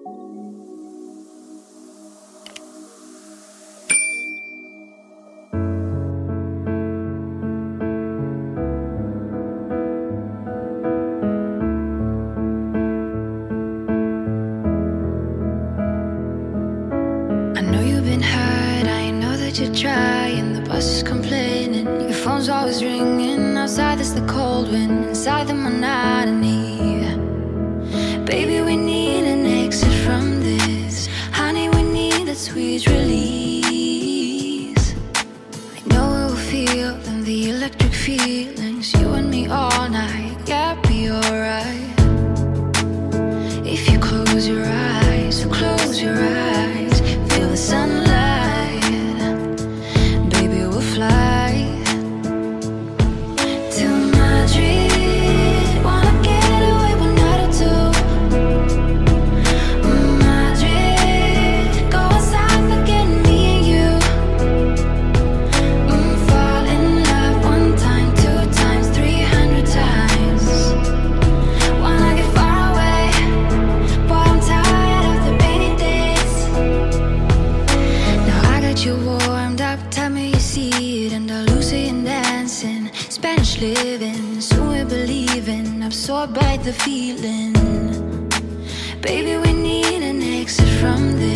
You're trying, the bus is complaining, your phone's always ringing. Outside there's the cold wind, inside the monotony. Baby, we need an exit from this. Honey, we need that sweet release. I know we will feel them, the electric feelings, you and me all night. Yeah, be alright. If you close your eyes, so close your eyes, feel the sunlight. Living, soon we're believing, absorbed by the feeling. Baby, we need an exit from this.